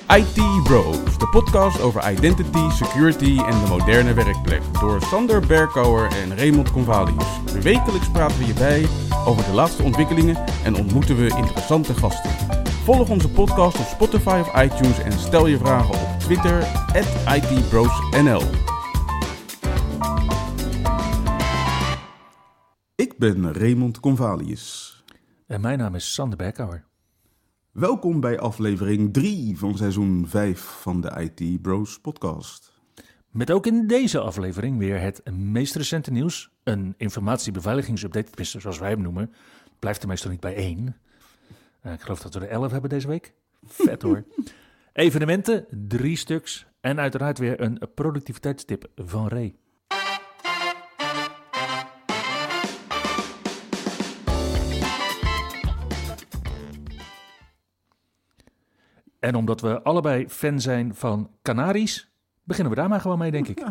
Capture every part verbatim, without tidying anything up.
I T Bros, de podcast over identity, security en de moderne werkplek. Door Sander Berkouwer en Raymond Convalius. Wekelijks praten we je bij over de laatste ontwikkelingen en ontmoeten we interessante gasten. Volg onze podcast op Spotify of iTunes en stel je vragen op Twitter at I T Bros N L. Ik ben Raymond Convalius. En mijn naam is Sander Berkouwer. Welkom bij aflevering drie van seizoen vijf van de I T Bros podcast. Met ook in deze aflevering weer het meest recente nieuws. Een informatiebeveiligingsupdate, zoals wij hem noemen. Blijft er meestal niet bij één. Uh, ik geloof dat we er elf hebben deze week. Vet hoor. Evenementen, drie stuks. En uiteraard weer een productiviteitstip van Ray. En omdat we allebei fan zijn van Canaries, beginnen we daar maar gewoon mee, denk ik.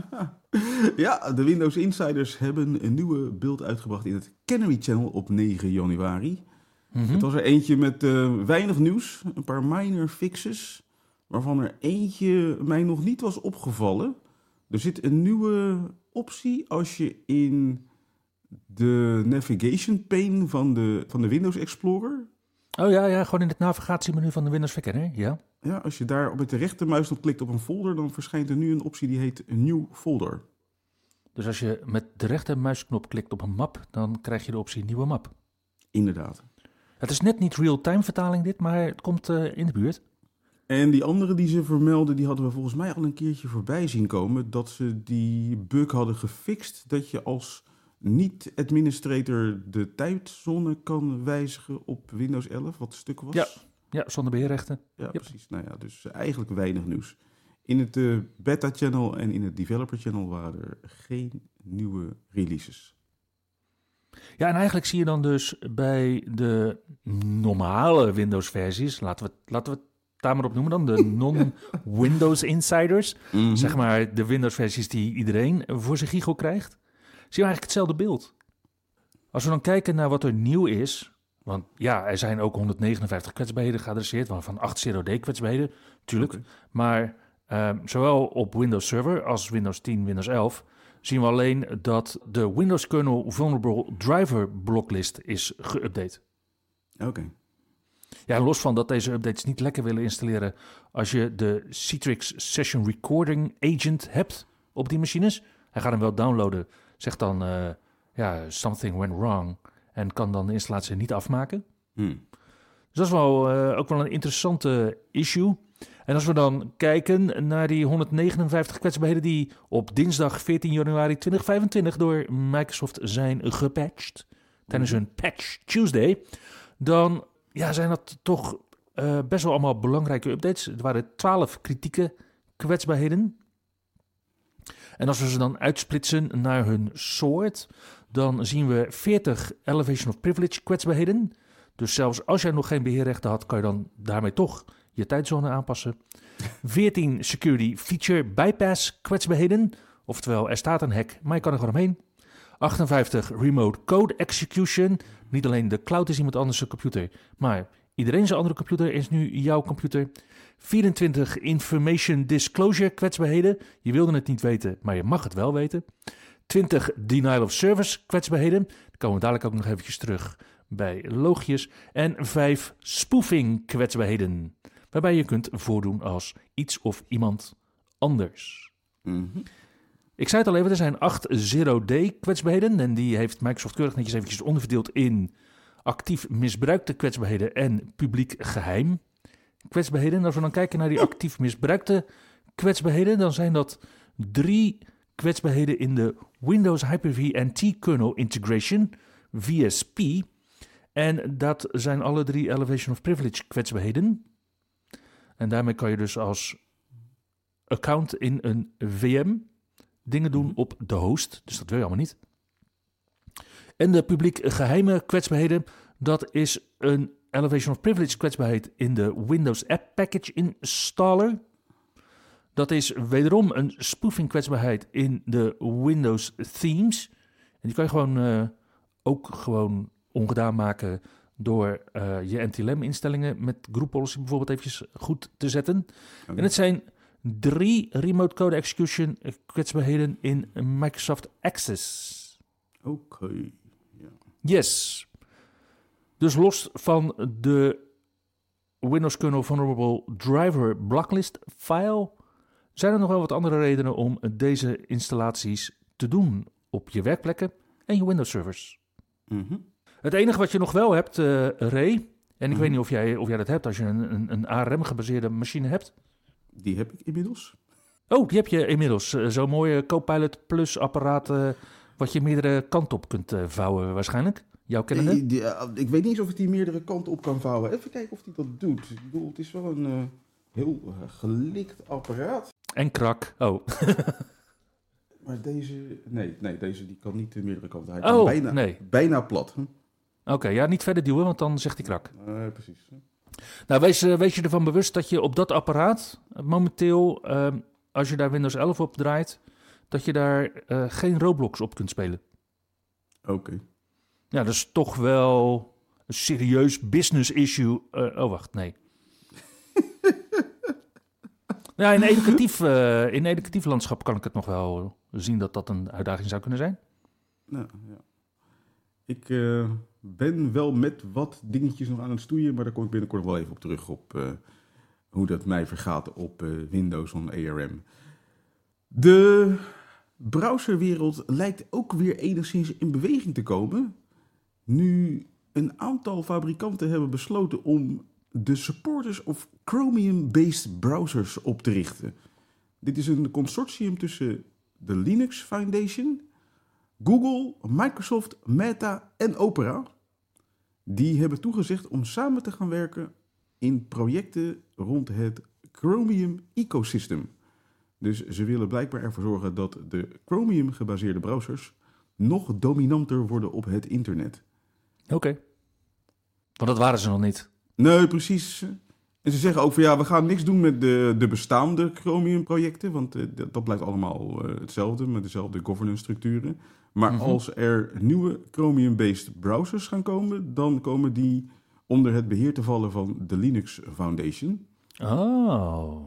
Ja, de Windows Insiders hebben een nieuwe beeld uitgebracht in het Canary Channel op negen januari. Mm-hmm. Het was er eentje met uh, weinig nieuws, een paar minor fixes, waarvan er eentje mij nog niet was opgevallen. Er zit een nieuwe optie als je in de navigation pane van de, van de Windows Explorer... Oh ja, ja, gewoon in het navigatiemenu van de Windows Verkenner, ja. Ja, als je daar met de rechtermuisknop klikt op een folder, dan verschijnt er nu een optie die heet New Folder. Dus als je met de rechtermuisknop klikt op een map, dan krijg je de optie Nieuwe Map. Inderdaad. Het is net niet real-time vertaling dit, maar het komt uh, in de buurt. En die andere die ze vermelden, die hadden we volgens mij al een keertje voorbij zien komen, dat ze die bug hadden gefixt, dat je als niet-administrator de tijdzone kan wijzigen op Windows elf, wat stuk was. Ja, ja zonder beheerrechten. Ja, yep. Precies. Nou ja, dus eigenlijk weinig nieuws. In het uh, beta-channel en in het developer-channel waren er geen nieuwe releases. Ja, en eigenlijk zie je dan dus bij de normale Windows-versies, laten we, laten we het daar maar op noemen dan, de non-Windows Insiders, mm-hmm. zeg maar de Windows-versies die iedereen voor zijn giegel krijgt, zien we eigenlijk hetzelfde beeld. Als we dan kijken naar wat er nieuw is, want ja, er zijn ook honderdnegenenvijftig kwetsbaarheden geadresseerd, waarvan acht zero D kwetsbaarheden, natuurlijk. Okay. Maar uh, zowel op Windows Server als Windows tien, Windows elf, zien we alleen dat de Windows Kernel Vulnerable Driver blocklist is geüpdate. Oké. Okay. Ja, los van dat deze updates niet lekker willen installeren als je de Citrix Session Recording Agent hebt op die machines. Hij gaat hem wel downloaden, zegt dan, uh, ja, something went wrong, en kan dan de installatie niet afmaken. Hmm. Dus dat is wel, uh, ook wel een interessante issue. En als we dan kijken naar die honderdnegenenvijftig kwetsbaarheden die op dinsdag veertien januari tweeduizend vijfentwintig door Microsoft zijn gepatcht, tijdens hun Patch Tuesday, dan ja, zijn dat toch uh, best wel allemaal belangrijke updates. Er waren twaalf kritieke kwetsbaarheden. En als we ze dan uitsplitsen naar hun soort, dan zien we veertig Elevation of Privilege kwetsbaarheden. Dus zelfs als jij nog geen beheerrechten had, kan je dan daarmee toch je tijdzone aanpassen. veertien Security Feature Bypass kwetsbaarheden. Oftewel, er staat een hack, maar je kan er gewoon omheen. achtenvijftig Remote Code Execution. Niet alleen de cloud is iemand anders zijn computer, maar iedereen zijn andere computer is nu jouw computer. vierentwintig Information Disclosure kwetsbaarheden. Je wilde het niet weten, maar je mag het wel weten. twintig Denial of Service kwetsbaarheden. Daar komen we dadelijk ook nog eventjes terug bij logiës. En vijf Spoofing kwetsbaarheden. Waarbij je kunt voordoen als iets of iemand anders. Mm-hmm. Ik zei het al even, er zijn acht zero D kwetsbaarheden. En die heeft Microsoft keurig netjes eventjes onderverdeeld in actief misbruikte kwetsbaarheden en publiek geheim kwetsbaarheden. En als we dan kijken naar die actief misbruikte kwetsbaarheden, dan zijn dat drie kwetsbaarheden in de Windows Hyper-V Anti-Kernel Integration, V S P. En dat zijn alle drie Elevation of Privilege kwetsbaarheden. En daarmee kan je dus als account in een V M dingen doen op de host. Dus dat wil je allemaal niet. En de publiek geheime kwetsbaarheden, dat is een Elevation of Privilege kwetsbaarheid in de Windows App Package Installer. Dat is wederom een spoofing kwetsbaarheid in de Windows Themes. En die kan je gewoon uh, ook gewoon ongedaan maken door uh, je N T L M-instellingen met Group Policy bijvoorbeeld eventjes goed te zetten. Okay. En het zijn drie remote code execution kwetsbaarheden in Microsoft Access. Oké. Okay. Yeah. Yes. Dus los van de Windows Kernel Vulnerable Driver Blacklist file zijn er nog wel wat andere redenen om deze installaties te doen op je werkplekken en je Windows servers. Mm-hmm. Het enige wat je nog wel hebt, uh, Ray, en ik mm-hmm. weet niet of jij, of jij dat hebt als je een, een, een A R M-gebaseerde machine hebt. Die heb ik inmiddels. Oh, die heb je inmiddels. Uh, zo'n mooie Copilot Plus apparaat uh, wat je meerdere kanten op kunt uh, vouwen waarschijnlijk. Jouw kennende? Die, die, uh, ik weet niet eens of het die meerdere kanten op kan vouwen. Even kijken of hij dat doet. Ik bedoel, het is wel een uh, heel uh, gelikt apparaat. En krak. Oh. Maar deze... Nee, nee, deze die kan niet de meerdere kanten. Hij oh, kan bijna, nee. bijna plat. Hm? Oké, okay, ja, niet verder duwen, want dan zegt hij krak. Uh, precies. Hè? Nou, wees, uh, wees je ervan bewust dat je op dat apparaat momenteel, uh, als je daar Windows elf op draait, dat je daar uh, geen Roblox op kunt spelen. Oké. Okay. Ja, dat is toch wel een serieus business issue. Uh, oh, wacht, nee. Ja, in educatief, uh, in educatief landschap kan ik het nog wel zien dat dat een uitdaging zou kunnen zijn. Nou, ja. Ik uh, ben wel met wat dingetjes nog aan het stoeien, maar daar kom ik binnenkort wel even op terug op uh, hoe dat mij vergaat op uh, Windows on A R M. De browserwereld lijkt ook weer enigszins in beweging te komen, nu een aantal fabrikanten hebben besloten om de supporters of Chromium-based browsers op te richten. Dit is een consortium tussen de Linux Foundation, Google, Microsoft, Meta en Opera. Die hebben toegezegd om samen te gaan werken in projecten rond het Chromium-ecosystem. Dus ze willen blijkbaar ervoor zorgen dat de Chromium-gebaseerde browsers nog dominanter worden op het internet. Oké. Okay. Want dat waren ze nog niet. Nee, precies. En ze zeggen ook van ja, we gaan niks doen met de, de bestaande Chromium-projecten, want uh, dat, dat blijft allemaal uh, hetzelfde, met dezelfde governance-structuren. Maar mm-hmm. als er nieuwe Chromium-based browsers gaan komen, dan komen die onder het beheer te vallen van de Linux Foundation. Oh.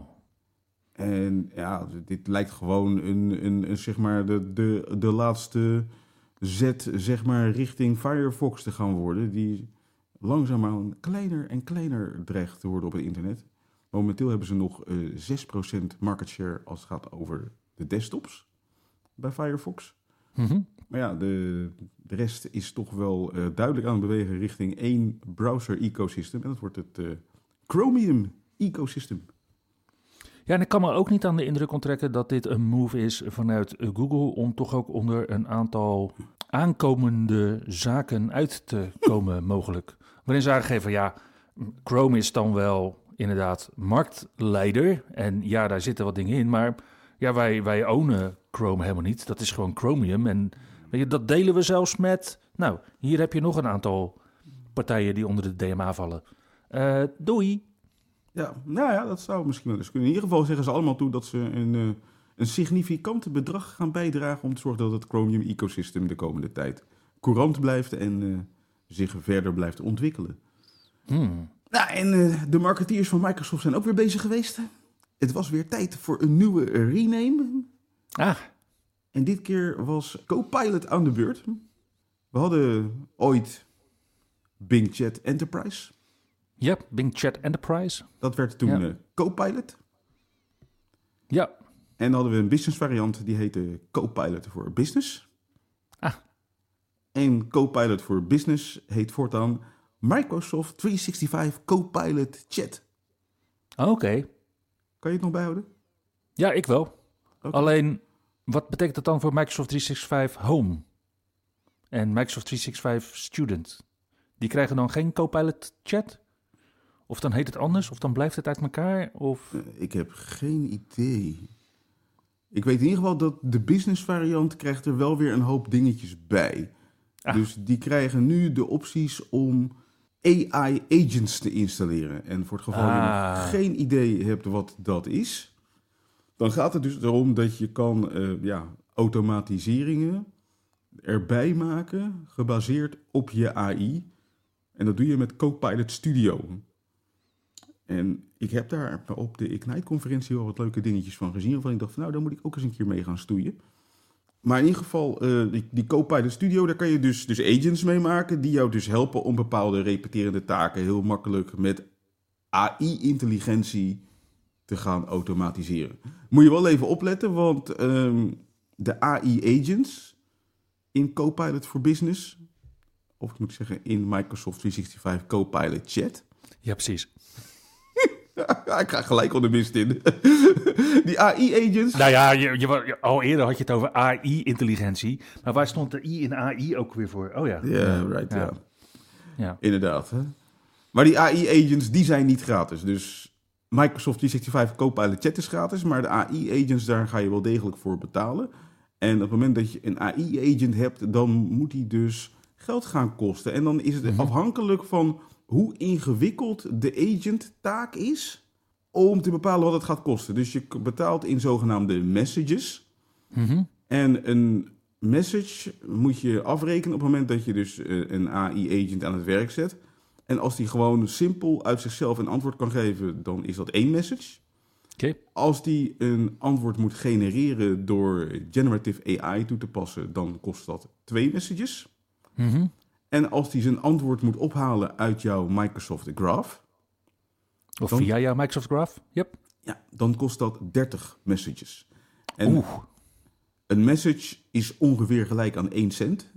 En ja, dit lijkt gewoon een, een, een zeg maar de, de, de laatste zet zeg maar richting Firefox te gaan worden, die langzaamaan kleiner en kleiner dreigt te worden op het internet. Momenteel hebben ze nog uh, zes procent market share als het gaat over de desktops bij Firefox. Mm-hmm. Maar ja, de, de rest is toch wel uh, duidelijk aan het bewegen richting één browser-ecosystem. En dat wordt het uh, Chromium-ecosystem. Ja, en ik kan me ook niet aan de indruk onttrekken dat dit een move is vanuit Google om toch ook onder een aantal aankomende zaken uit te komen mogelijk. Waarin ze aangeven, ja, Chrome is dan wel inderdaad marktleider. En ja, daar zitten wat dingen in. Maar ja, wij, wij ownen Chrome helemaal niet. Dat is gewoon Chromium. En weet je, dat delen we zelfs met... Nou, hier heb je nog een aantal partijen die onder de D M A vallen. Uh, doei. Ja, nou ja, dat zou misschien wel eens kunnen. In ieder geval zeggen ze allemaal toe dat ze een, uh, een significant bedrag gaan bijdragen om te zorgen dat het Chromium-ecosystem de komende tijd courant blijft en uh, zich verder blijft ontwikkelen. Hmm. Nou, en uh, de marketeers van Microsoft zijn ook weer bezig geweest. Het was weer tijd voor een nieuwe rename. Ah. En dit keer was Copilot aan de beurt. We hadden ooit Bing Chat Enterprise. Ja, yep, Bing Chat Enterprise. Dat werd toen ja. uh, Copilot. Ja. En dan hadden we een business variant, die heette Copilot voor Business. Ah. En Copilot voor Business heet voortaan Microsoft driehonderdzesenzestig Copilot Chat. Oké. Okay. Kan je het nog bijhouden? Ja, ik wel. Okay. Alleen, wat betekent dat dan voor Microsoft driehonderdzesenzestig Home? En Microsoft driehonderdzesenzestig Student? Die krijgen dan geen Copilot Chat? Of dan heet het anders? Of dan blijft het uit elkaar? Of... Uh, ik heb geen idee. Ik weet in ieder geval dat de business variant krijgt er wel weer een hoop dingetjes bij. Ah. Dus die krijgen nu de opties om A I-agents te installeren. En voor het geval ah. je nog geen idee hebt wat dat is, dan gaat het dus erom dat je kan uh, ja, automatiseringen erbij maken, gebaseerd op je A I. En dat doe je met Copilot Studio. En ik heb daar op de Ignite-conferentie wel wat leuke dingetjes van gezien. Waarvan ik dacht, van, nou, daar moet ik ook eens een keer mee gaan stoeien. Maar in ieder geval, uh, die, die Copilot Studio, daar kan je dus, dus agents mee maken. Die jou dus helpen om bepaalde repeterende taken heel makkelijk met A I-intelligentie te gaan automatiseren. Moet je wel even opletten, want um, de A I-agents in Copilot for Business, of ik moet zeggen in Microsoft driehonderdzesenzestig Copilot Chat. Ja, precies. Ja, ik ga gelijk al de mist in. Die A I-agents. Nou ja, je, je, al eerder had je het over A I-intelligentie. Maar waar stond de I in A I ook weer voor? Oh ja. Ja, yeah, right, ja. ja. ja. Inderdaad. Hè? Maar die A I-agents, die zijn niet gratis. Dus Microsoft driehonderdzesenzestig Copilot Chat is gratis. Maar de A I-agents, daar ga je wel degelijk voor betalen. En op het moment dat je een A I-agent hebt, dan moet die dus geld gaan kosten. En dan is het mm-hmm. afhankelijk van hoe ingewikkeld de agent-taak is om te bepalen wat het gaat kosten. Dus je betaalt in zogenaamde messages. Mm-hmm. En een message moet je afrekenen op het moment dat je dus een A I-agent aan het werk zet. En als die gewoon simpel uit zichzelf een antwoord kan geven, dan is dat één message. Okay. Als die een antwoord moet genereren door generative A I toe te passen, dan kost dat twee messages. Mm-hmm. En als die zijn antwoord moet ophalen uit jouw Microsoft Graph, of dan, via jouw Microsoft Graph, yep. Ja, dan kost dat dertig messages. En Oeh. Een message is ongeveer gelijk aan één cent.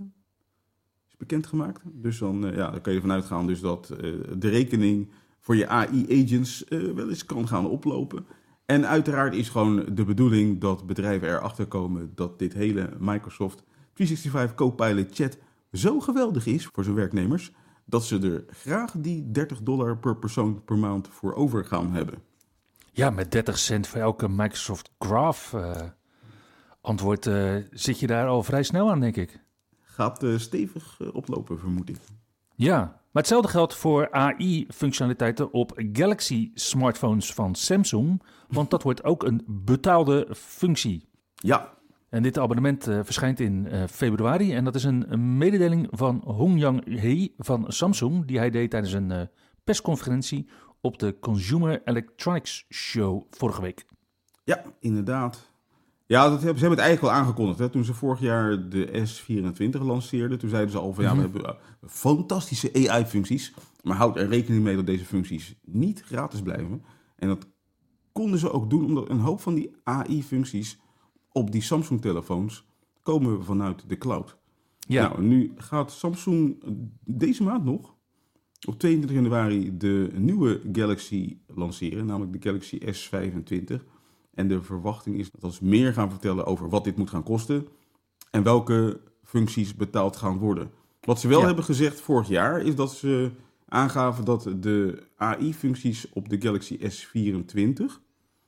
Is bekendgemaakt. Dus dan, uh, ja, dan kan je ervan uitgaan dus dat uh, de rekening voor je A I-agents uh, wel eens kan gaan oplopen. En uiteraard is gewoon de bedoeling dat bedrijven erachter komen dat dit hele Microsoft driehonderdzesenzestig Copilot Chat zo geweldig is voor zijn werknemers, dat ze er graag die dertig dollar per persoon per maand voor over gaan hebben. Ja, met dertig cent voor elke Microsoft Graph uh, antwoord uh, zit je daar al vrij snel aan, denk ik. Gaat uh, stevig uh, oplopen, vermoed ik. Ja, maar hetzelfde geldt voor A I-functionaliteiten op Galaxy-smartphones van Samsung, want dat wordt ook een betaalde functie. Ja. En dit abonnement uh, verschijnt in uh, februari en dat is een, een mededeling van Hong-Yang He van Samsung, die hij deed tijdens een uh, persconferentie op de Consumer Electronics Show vorige week. Ja, inderdaad. Ja, dat hebben, ze hebben het eigenlijk al aangekondigd. Hè? Toen ze vorig jaar de S vierentwintig lanceerden, toen zeiden ze al van ja, we hebben uh, fantastische A I-functies, maar houd er rekening mee dat deze functies niet gratis blijven. En dat konden ze ook doen, omdat een hoop van die A I-functies op die Samsung-telefoons komen vanuit de cloud. Ja. Nou, nu gaat Samsung deze maand nog op tweeëntwintig januari de nieuwe Galaxy lanceren, namelijk de Galaxy S vijfentwintig. En de verwachting is dat ze meer gaan vertellen over wat dit moet gaan kosten en welke functies betaald gaan worden. Wat ze wel ja. hebben gezegd vorig jaar is dat ze aangaven dat de A I-functies op de Galaxy S vierentwintig,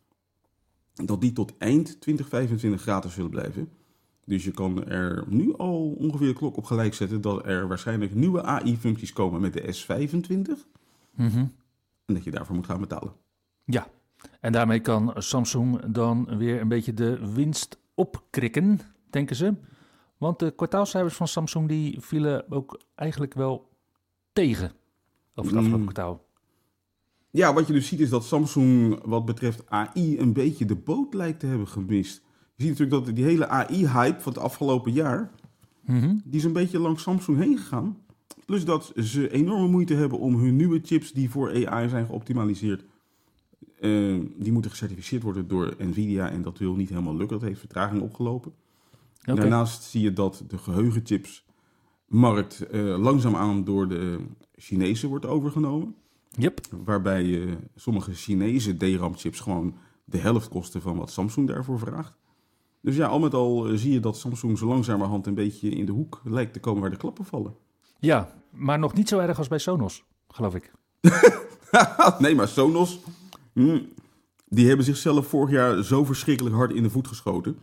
dat die tot eind twintig vijfentwintig gratis zullen blijven. Dus je kan er nu al ongeveer de klok op gelijk zetten dat er waarschijnlijk nieuwe A I-functies komen met de S vijfentwintig. Mm-hmm. En dat je daarvoor moet gaan betalen. Ja, en daarmee kan Samsung dan weer een beetje de winst opkrikken, denken ze. Want de kwartaalcijfers van Samsung die vielen ook eigenlijk wel tegen over het afgelopen mm. kwartaal. Ja, wat je dus ziet is dat Samsung wat betreft A I een beetje de boot lijkt te hebben gemist. Je ziet natuurlijk dat die hele A I-hype van het afgelopen jaar, mm-hmm. die is een beetje langs Samsung heen gegaan. Plus dat ze enorme moeite hebben om hun nieuwe chips die voor A I zijn geoptimaliseerd, uh, die moeten gecertificeerd worden door Nvidia en dat wil niet helemaal lukken. Dat heeft vertraging opgelopen. Okay. Daarnaast zie je dat de geheugenchipsmarkt uh, langzaamaan door de Chinezen wordt overgenomen. Yep. Waarbij uh, sommige Chinese D RAM-chips gewoon de helft kosten van wat Samsung daarvoor vraagt. Dus ja, al met al uh, zie je dat Samsung zo langzamerhand een beetje in de hoek lijkt te komen waar de klappen vallen. Ja, maar nog niet zo erg als bij Sonos, geloof ik. Nee, maar Sonos, mm, die hebben zichzelf vorig jaar zo verschrikkelijk hard in de voet geschoten.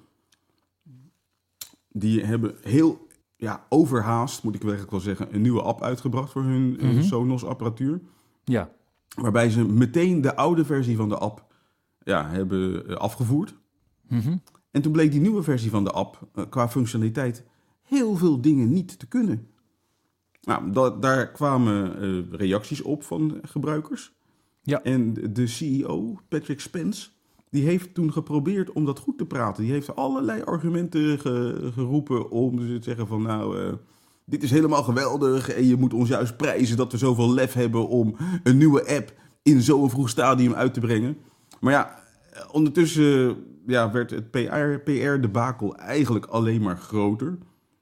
Die hebben heel ja, overhaast, moet ik eigenlijk wel zeggen, een nieuwe app uitgebracht voor hun mm-hmm. uh, Sonos-apparatuur. Ja. Waarbij ze meteen de oude versie van de app ja, hebben uh, afgevoerd. Mm-hmm. En toen bleek die nieuwe versie van de app uh, qua functionaliteit heel veel dingen niet te kunnen. Nou, da- daar kwamen uh, reacties op van gebruikers. Ja. En de C E O, Patrick Spence, die heeft toen geprobeerd om dat goed te praten. Die heeft allerlei argumenten ge- geroepen om te zeggen van nou, uh, dit is helemaal geweldig en je moet ons juist prijzen dat we zoveel lef hebben om een nieuwe app in zo'n vroeg stadium uit te brengen. Maar ja, ondertussen ja, werd het P R, P R-debakel eigenlijk alleen maar groter.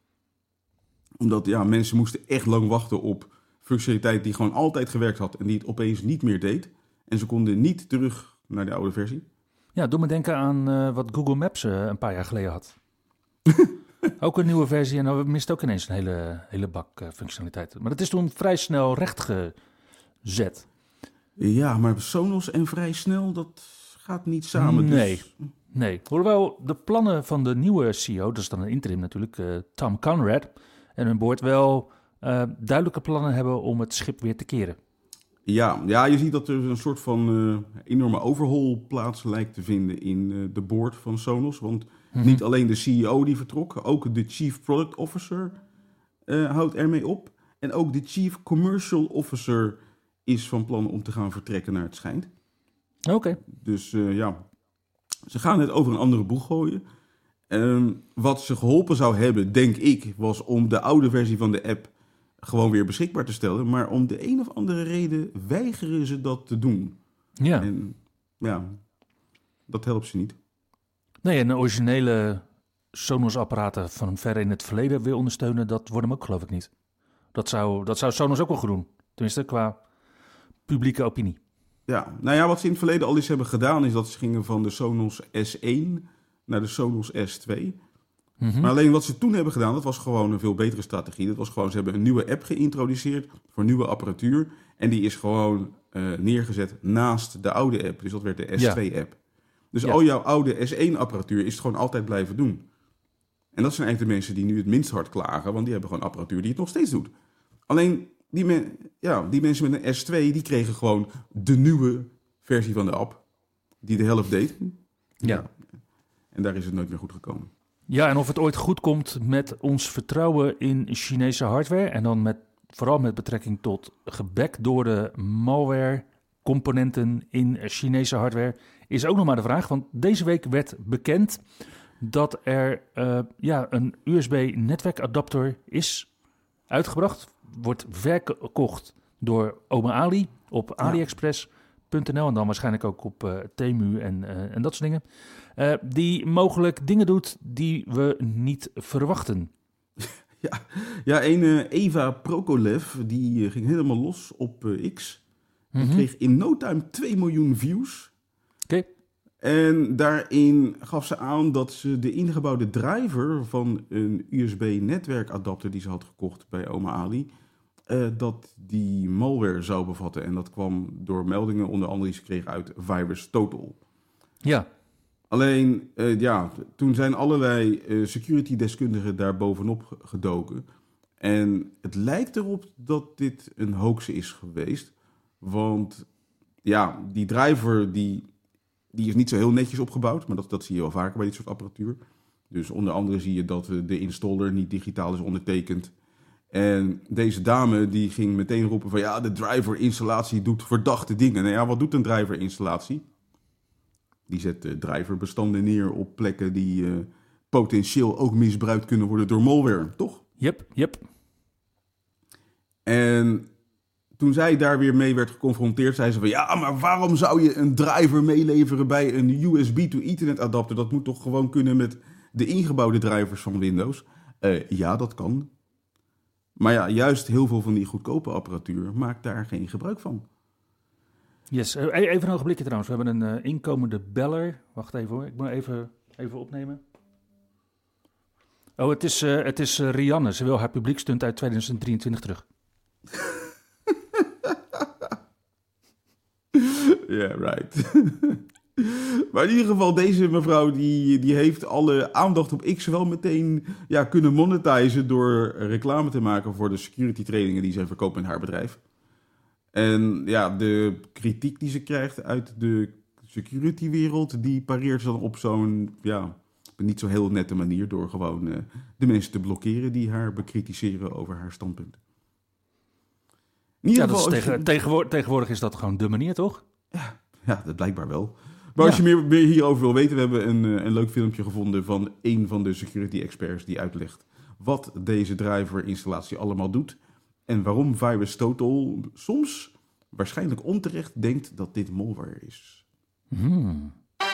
Omdat ja, mensen moesten echt lang wachten op functionaliteit die gewoon altijd gewerkt had en die het opeens niet meer deed. En ze konden niet terug naar de oude versie. Ja, doe me denken aan uh, wat Google Maps uh, een paar jaar geleden had. Ook een nieuwe versie en dan mist ook ineens een hele, hele bak uh, functionaliteiten. Maar dat is toen vrij snel rechtgezet. Ja, maar Sonos en vrij snel, dat gaat niet samen. Nee, dus... nee. Hoewel de plannen van de nieuwe C E O, dat is dan een interim natuurlijk, uh, Tom Conrad en hun board wel uh, duidelijke plannen hebben om het schip weer te keren. Ja, ja, je ziet dat er een soort van uh, enorme overhaul plaats lijkt te vinden in uh, de board van Sonos. Want mm-hmm. niet alleen de C E O die vertrok, ook de Chief Product Officer uh, houdt ermee op. En ook de Chief Commercial Officer is van plan om te gaan vertrekken naar het schijnt. Oké. Okay. Dus uh, ja, ze gaan het over een andere boeg gooien. Um, wat ze geholpen zou hebben, denk ik, was om de oude versie van de app gewoon weer beschikbaar te stellen. Maar om de een of andere reden weigeren ze dat te doen. Ja. En ja, dat helpt ze niet. Nee, en de originele Sonos-apparaten van ver in het verleden weer ondersteunen, dat wordt hem ook geloof ik niet. Dat zou, dat zou Sonos ook wel goed doen. Tenminste, qua publieke opinie. Ja, nou ja, wat ze in het verleden al eens hebben gedaan, is dat ze gingen van de Sonos S één naar de Sonos S twee. Mm-hmm. Maar alleen wat ze toen hebben gedaan, dat was gewoon een veel betere strategie. Dat was gewoon, ze hebben een nieuwe app geïntroduceerd voor nieuwe apparatuur. En die is gewoon uh, neergezet naast de oude app. Dus dat werd de S twee-app. Ja. Dus ja. al jouw oude S één-apparatuur is het gewoon altijd blijven doen. En dat zijn eigenlijk de mensen die nu het minst hard klagen, want die hebben gewoon apparatuur die het nog steeds doet. Alleen die, men, ja, die mensen met een S twee, die kregen gewoon de nieuwe versie van de app, die de helft deed. Ja. ja. En daar is het nooit meer goed gekomen. Ja, en of het ooit goed komt met ons vertrouwen in Chinese hardware en dan met, vooral met betrekking tot gebackdoorde malware componenten in Chinese hardware, is ook nog maar de vraag. Want deze week werd bekend dat er uh, ja, een U S B-netwerkadapter is uitgebracht. Wordt verkocht door Oma Ali op AliExpress punt n l en dan waarschijnlijk ook op uh, Temu en, uh, en dat soort dingen. Uh, die mogelijk dingen doet die we niet verwachten. Ja, ja een uh, Eva Prokolev, die uh, ging helemaal los op uh, X. Mm-hmm. Die kreeg in no time twee miljoen views. Oké. Okay. En daarin gaf ze aan dat ze de ingebouwde driver van een U S B-netwerkadapter die ze had gekocht bij Oma Ali, uh, dat die malware zou bevatten. En dat kwam door meldingen onder andere die ze kreeg uit Virus Total. Ja. Alleen, uh, ja, toen zijn allerlei uh, security-deskundigen daar bovenop gedoken. En het lijkt erop dat dit een hoax is geweest. Want ja, die driver die, die is niet zo heel netjes opgebouwd. Maar dat, dat zie je wel vaker bij dit soort apparatuur. Dus onder andere zie je dat de installer niet digitaal is ondertekend. En deze dame die ging meteen roepen van ja, de driver-installatie doet verdachte dingen. Nou ja, wat doet een driver-installatie? Die zet uh, driverbestanden neer op plekken die uh, potentieel ook misbruikt kunnen worden door malware, toch? Yep, yep. En toen zij daar weer mee werd geconfronteerd, zei ze van ja, maar waarom zou je een driver meeleveren bij een U S B-to-Ethernet adapter? Dat moet toch gewoon kunnen met de ingebouwde drivers van Windows? Uh, ja, dat kan. Maar ja, juist heel veel van die goedkope apparatuur maakt daar geen gebruik van. Yes, even een ogenblikje trouwens. We hebben een uh, inkomende beller. Wacht even hoor, ik moet even, even opnemen. Oh, het is, uh, het is uh, Rianne. Ze wil haar publiekstunt uit tweeduizend drieëntwintig terug. Ja, yeah, right. Maar in ieder geval, deze mevrouw die, die heeft alle aandacht op X wel meteen ja, kunnen monetizen door reclame te maken voor de security trainingen die zij verkoopt in haar bedrijf. En ja, de kritiek die ze krijgt uit de security-wereld, die pareert ze dan op zo'n, ja, niet zo heel nette manier door gewoon uh, de mensen te blokkeren die haar bekritiseren over haar standpunt. In ieder Ja, dat geval, is als je- tegen, tegenwoordig, tegenwoordig is dat gewoon de manier, toch? Ja, dat blijkbaar wel. Maar als Ja. je meer, meer hierover wil weten, we hebben een, eh, een leuk filmpje gevonden van een van de security experts die uitlegt wat deze driver-installatie allemaal doet en waarom Virus Total soms waarschijnlijk onterecht denkt dat dit malware is. Hmm.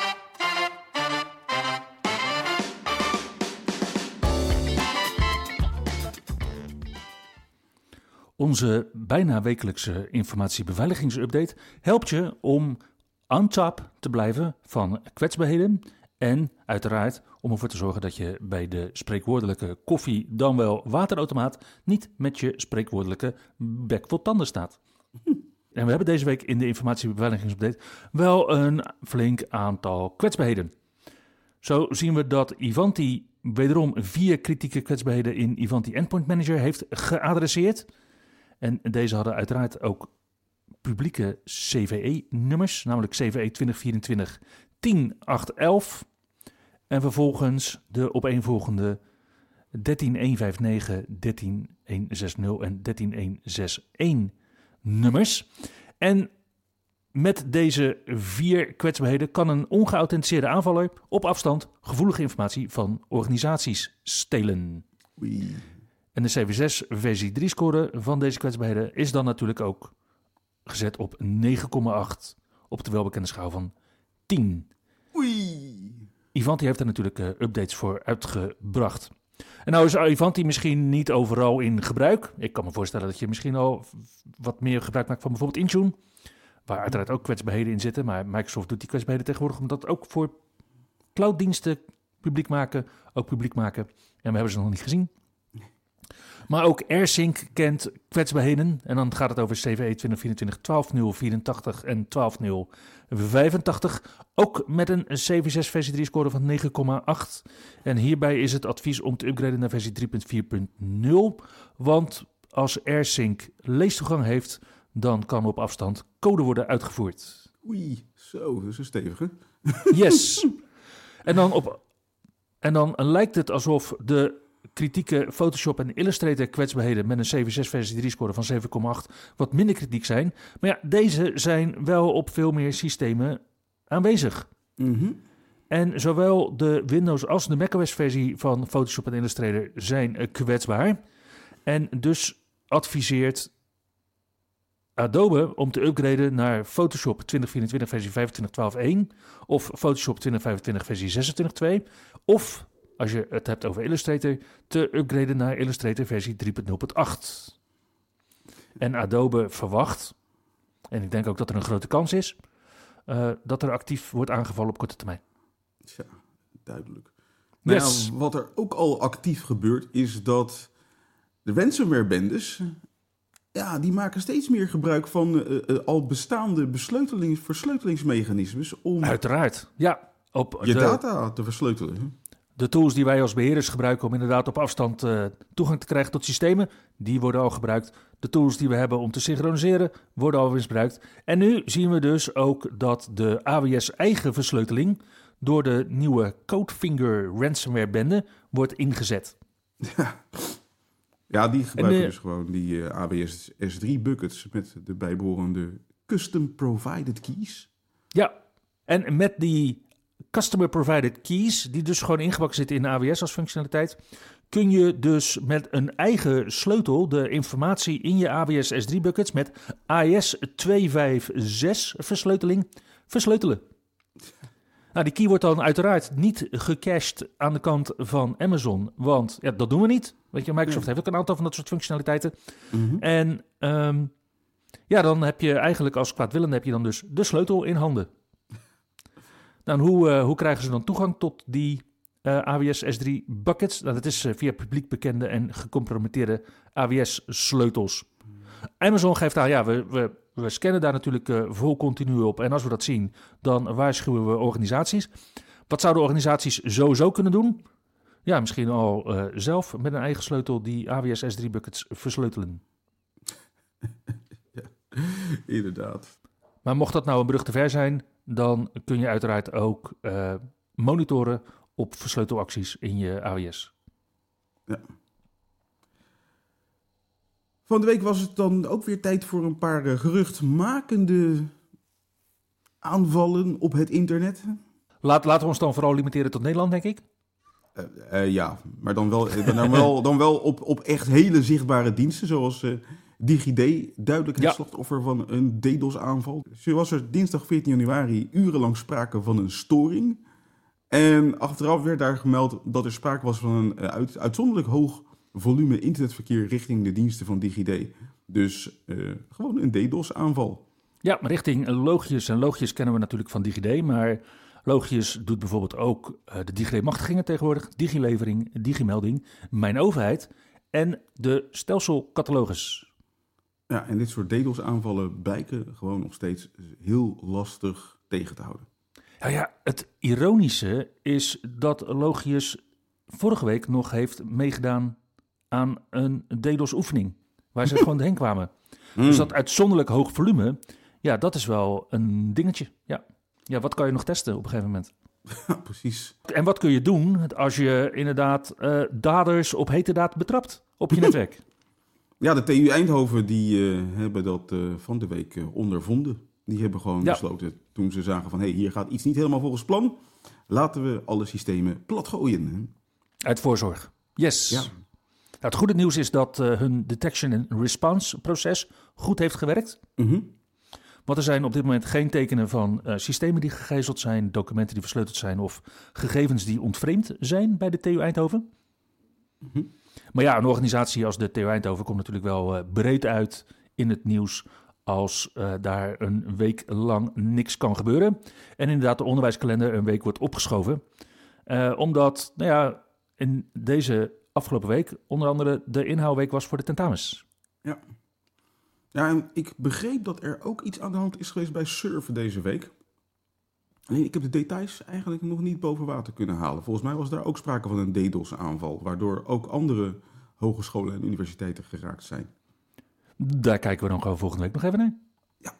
Onze bijna wekelijkse informatiebeveiligingsupdate helpt je om on top te blijven van kwetsbaarheden en uiteraard om ervoor te zorgen dat je bij de spreekwoordelijke koffie dan wel waterautomaat niet met je spreekwoordelijke bek vol tanden staat. En we hebben deze week in de informatiebeveiligingsupdate wel een flink aantal kwetsbaarheden. Zo zien we dat Ivanti wederom vier kritieke kwetsbaarheden in Ivanti Endpoint Manager heeft geadresseerd. En deze hadden uiteraard ook publieke C V E-nummers, namelijk C V E twintig vierentwintig tien acht elf. En vervolgens de opeenvolgende dertien honderdvijfenvijftig, dertien honderdzestig en dertien honderdeenenzestig nummers. En met deze vier kwetsbaarheden kan een ongeauthenticeerde aanvaller op afstand gevoelige informatie van organisaties stelen. Oei. En de C V zes versie drie score van deze kwetsbaarheden is dan natuurlijk ook gezet op negen komma acht op de welbekende schaal van tien. Oei. Ivanti heeft er natuurlijk uh, updates voor uitgebracht. En nou is Ivanti misschien niet overal in gebruik. Ik kan me voorstellen dat je misschien al wat meer gebruik maakt van bijvoorbeeld Intune, waar uiteraard ook kwetsbaarheden in zitten. Maar Microsoft doet die kwetsbaarheden tegenwoordig omdat ook voor clouddiensten publiek maken, ook publiek maken. En we hebben ze nog niet gezien. Maar ook AirSync kent kwetsbaarheden. En dan gaat het over C V E twintig vierentwintig twaalf nul vierentachtig en twaalf nul vijfentachtig. Ook met een C V zes versie drie score van negen komma acht. En hierbij is het advies om te upgraden naar versie drie punt vier punt nul. Want als AirSync leestoegang heeft, dan kan op afstand code worden uitgevoerd. Oei, zo, dat is een stevige. Yes. En dan, op, en dan lijkt het alsof de kritieke Photoshop en Illustrator kwetsbaarheden met een C V zes versie drie score van zeven komma acht wat minder kritiek zijn. Maar ja, deze zijn wel op veel meer systemen aanwezig. Mm-hmm. En zowel de Windows als de macOS versie van Photoshop en Illustrator zijn kwetsbaar. En dus adviseert Adobe om te upgraden naar Photoshop twintig vierentwintig versie vijfentwintig twaalf één of Photoshop twintig vijfentwintig versie zesentwintig twee of, als je het hebt over Illustrator, te upgraden naar Illustrator versie drie punt nul punt acht. En Adobe verwacht, en ik denk ook dat er een grote kans is, uh, dat er actief wordt aangevallen op korte termijn. Ja, duidelijk. Nou Yes. ja, wat er ook al actief gebeurt, is dat de ransomware-bendes, ja, die maken steeds meer gebruik van uh, uh, al bestaande besleutelings, versleutelingsmechanismes om Uiteraard, ja. Op je de, data te versleutelen. de tools die wij als beheerders gebruiken om inderdaad op afstand uh, toegang te krijgen tot systemen, die worden al gebruikt. De tools die we hebben om te synchroniseren, worden al misbruikt. En nu zien we dus ook dat de A W S eigen versleuteling door de nieuwe Codefinger ransomware bende wordt ingezet. Ja, ja die gebruiken En, uh, dus gewoon die uh, A W S S drie buckets met de bijbehorende custom provided keys. Ja, en met die customer provided keys, die dus gewoon ingebakken zitten in de A W S als functionaliteit, kun je dus met een eigen sleutel de informatie in je A W S S drie buckets met A E S tweehonderdvijfenzestig versleuteling versleutelen. Nou, die key wordt dan uiteraard niet gecached aan de kant van Amazon, want ja, dat doen we niet. Weet je, Microsoft ja. heeft ook een aantal van dat soort functionaliteiten. Mm-hmm. En um, ja, dan heb je eigenlijk als kwaadwillende heb je dan dus de sleutel in handen. Nou, hoe, uh, hoe krijgen ze dan toegang tot die uh, A W S S drie buckets? Nou, dat is uh, via publiek bekende en gecompromitteerde A W S-sleutels. Amazon geeft aan, ja, we, we, we scannen daar natuurlijk uh, vol continu op. En als we dat zien, dan waarschuwen we organisaties. Wat zouden organisaties sowieso kunnen doen? Ja, misschien al uh, zelf met een eigen sleutel die A W S S drie buckets versleutelen. Ja, inderdaad. Maar mocht dat nou een brug te ver zijn, dan kun je uiteraard ook uh, monitoren op versleutelacties in je A W S. Ja. Van de week was het dan ook weer tijd voor een paar uh, geruchtmakende aanvallen op het internet. Laat, laten we ons dan vooral limiteren tot Nederland, denk ik. Uh, uh, ja, maar dan wel, dan wel, dan wel op, op echt hele zichtbare diensten, zoals uh, DigiD, duidelijk het ja. slachtoffer van een DDoS-aanval. Zo was er dinsdag veertien januari urenlang sprake van een storing. En achteraf werd daar gemeld dat er sprake was van een uh, uit, uitzonderlijk hoog volume internetverkeer richting de diensten van DigiD. Dus uh, gewoon een DDoS-aanval. Ja, richting Logius. En Logius kennen we natuurlijk van DigiD, maar Logius doet bijvoorbeeld ook uh, de DigiD-machtigingen tegenwoordig, digilevering, digimelding, Mijn Overheid en de stelselcatalogus. Ja, en dit soort DDoS-aanvallen blijken gewoon nog steeds heel lastig tegen te houden. Ja, ja, het ironische is dat Logius vorige week nog heeft meegedaan aan een DDoS-oefening, waar ze gewoon heen kwamen. Mm. Dus dat uitzonderlijk hoog volume, ja, dat is wel een dingetje. Ja. ja, wat kan je nog testen op een gegeven moment? Ja, precies. En wat kun je doen als je inderdaad uh, daders op heterdaad betrapt op je netwerk? Ja, de T U Eindhoven die uh, hebben dat uh, van de week uh, ondervonden. Die hebben gewoon ja. besloten toen ze zagen van, hé, hey, hier gaat iets niet helemaal volgens plan. Laten we alle systemen platgooien. Uit voorzorg. Yes. Ja. Nou, het goede nieuws is dat uh, hun detection and response proces goed heeft gewerkt. Mm-hmm. Want er zijn op dit moment geen tekenen van uh, systemen die gegijzeld zijn, documenten die versleuteld zijn of gegevens die ontvreemd zijn bij de T U Eindhoven. Mm-hmm. Maar ja, een organisatie als de T U Eindhoven komt natuurlijk wel uh, breed uit in het nieuws als uh, daar een week lang niks kan gebeuren. En inderdaad de onderwijskalender een week wordt opgeschoven. Uh, omdat, nou ja, in deze afgelopen week onder andere de inhaalweek was voor de tentamens. Ja. Ja, en ik begreep dat er ook iets aan de hand is geweest bij Surfen deze week. Alleen ik heb de details eigenlijk nog niet boven water kunnen halen. Volgens mij was daar ook sprake van een DDoS-aanval, waardoor ook andere hogescholen en universiteiten geraakt zijn. Daar kijken we dan gewoon volgende week nog even naar. Ja.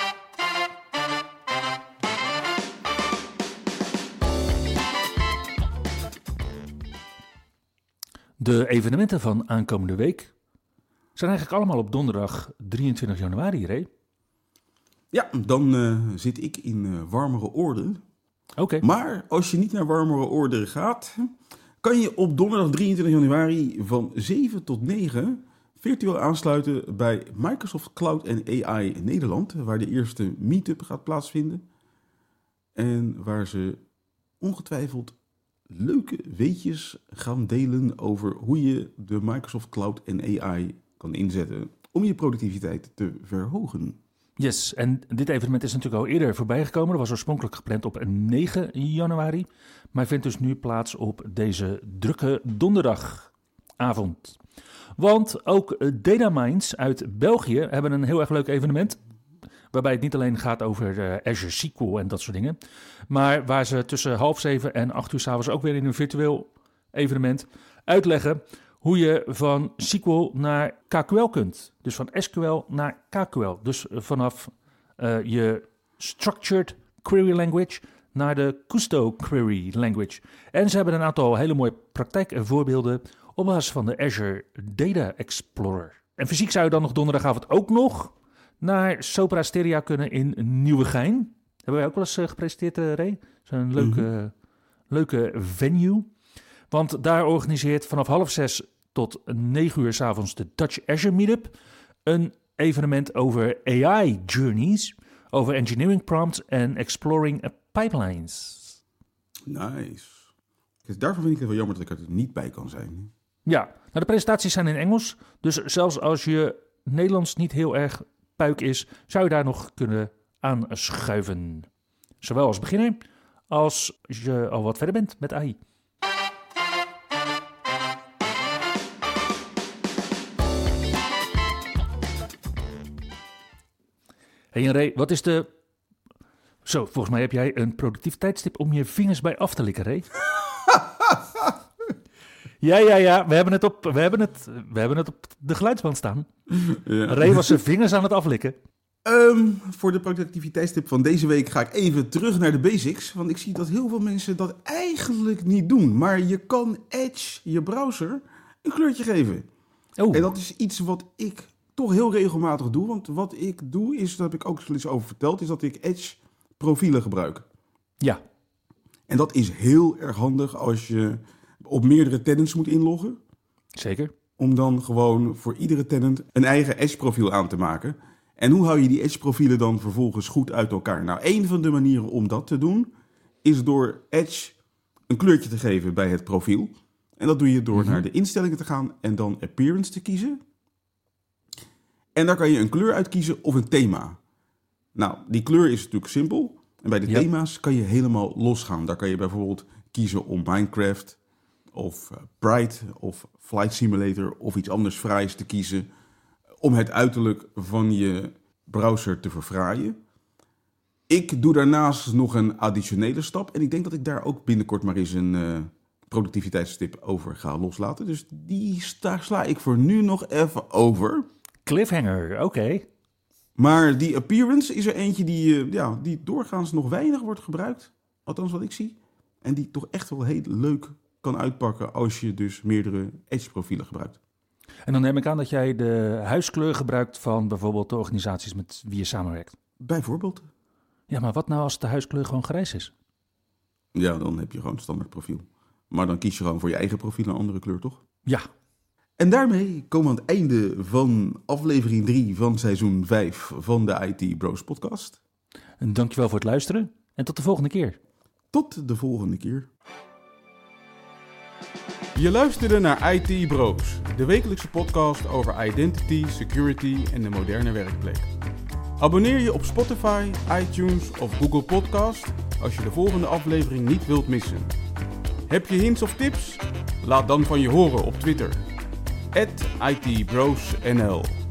De evenementen van aankomende week zijn eigenlijk allemaal op donderdag drieëntwintig januari, Ray. Ja, dan uh, zit ik in uh, warmere oorden. Oké. Okay. Maar als je niet naar warmere oorden gaat, kan je op donderdag drieëntwintig januari van zeven tot negen virtueel aansluiten bij Microsoft Cloud en A I Nederland, waar de eerste meetup gaat plaatsvinden. En waar ze ongetwijfeld leuke weetjes gaan delen over hoe je de Microsoft Cloud en A I kan inzetten om je productiviteit te verhogen. Yes, en dit evenement is natuurlijk al eerder voorbij gekomen. Dat was oorspronkelijk gepland op negen januari, maar vindt dus nu plaats op deze drukke donderdagavond. Want ook Dataminds uit België hebben een heel erg leuk evenement, waarbij het niet alleen gaat over uh, Azure S Q L en dat soort dingen, maar waar ze tussen half zeven en acht uur 's avonds ook weer in een virtueel evenement uitleggen hoe je van S Q L naar K Q L kunt. Dus van S Q L naar K Q L. Dus vanaf uh, je Structured Query Language naar de Custo Query Language. En ze hebben een aantal hele mooie praktijkvoorbeelden op basis van de Azure Data Explorer. En fysiek zou je dan nog donderdagavond ook nog naar Sopra Steria kunnen in Nieuwegein. Hebben wij ook wel eens uh, gepresenteerd, uh, Ray? Zo'n leuke, mm-hmm. leuke venue. Want daar organiseert vanaf half zes tot negen uur 's avonds de Dutch Azure Meetup een evenement over A I journeys, over engineering prompts en exploring pipelines. Nice. Dus daarvoor vind ik het wel jammer dat ik er niet bij kan zijn. Ja, nou de presentaties zijn in Engels, dus zelfs als je Nederlands niet heel erg puik is, zou je daar nog kunnen aanschuiven. Zowel als beginner als je al wat verder bent met A I. Hey Ray, wat is de... Zo, volgens mij heb jij een productiviteitstip om je vingers bij af te likken, Ray. ja, ja, ja, we hebben het op, we hebben het, we hebben het op de geluidsband staan. Ja. Ray was zijn vingers aan het aflikken. Um, voor de productiviteitstip van deze week ga ik even terug naar de basics. Want ik zie dat heel veel mensen dat eigenlijk niet doen. Maar je kan Edge, je browser, een kleurtje geven. Oh. En dat is iets wat ik toch heel regelmatig doe. Want wat ik doe is, daar heb ik ook eens iets over verteld, is dat ik Edge profielen gebruik. Ja. En dat is heel erg handig als je op meerdere tenants moet inloggen. Zeker. Om dan gewoon voor iedere tenant een eigen Edge profiel aan te maken. En hoe hou je die Edge profielen dan vervolgens goed uit elkaar? Nou, een van de manieren om dat te doen is door Edge een kleurtje te geven bij het profiel. En dat doe je door mm-hmm. naar de instellingen te gaan en dan Appearance te kiezen. En daar kan je een kleur uitkiezen of een thema. Nou, die kleur is natuurlijk simpel. En bij de yep. thema's kan je helemaal losgaan. Daar kan je bijvoorbeeld kiezen om Minecraft of uh, Pride of Flight Simulator of iets anders fraais te kiezen. Om het uiterlijk van je browser te verfraaien. Ik doe daarnaast nog een additionele stap. En ik denk dat ik daar ook binnenkort maar eens een uh, productiviteitstip over ga loslaten. Dus die sta, sla ik voor nu nog even over. Cliffhanger, oké. Okay. Maar die appearance is er eentje die, uh, ja, die doorgaans nog weinig wordt gebruikt. Althans wat ik zie. En die toch echt wel heel leuk kan uitpakken als je dus meerdere Edge profielen gebruikt. En dan neem ik aan dat jij de huiskleur gebruikt van bijvoorbeeld de organisaties met wie je samenwerkt. Bijvoorbeeld. Ja, maar wat nou als de huiskleur gewoon grijs is? Ja, dan heb je gewoon een standaard profiel. Maar dan kies je gewoon voor je eigen profiel een andere kleur, toch? Ja. En daarmee komen we aan het einde van aflevering drie van seizoen vijf van de I T Bros podcast. En dankjewel voor het luisteren en tot de volgende keer. Tot de volgende keer. Je luisterde naar I T Bros, de wekelijkse podcast over identity, security en de moderne werkplek. Abonneer je op Spotify, iTunes of Google Podcast als je de volgende aflevering niet wilt missen. Heb je hints of tips? Laat dan van je horen op Twitter. at I T Bros N L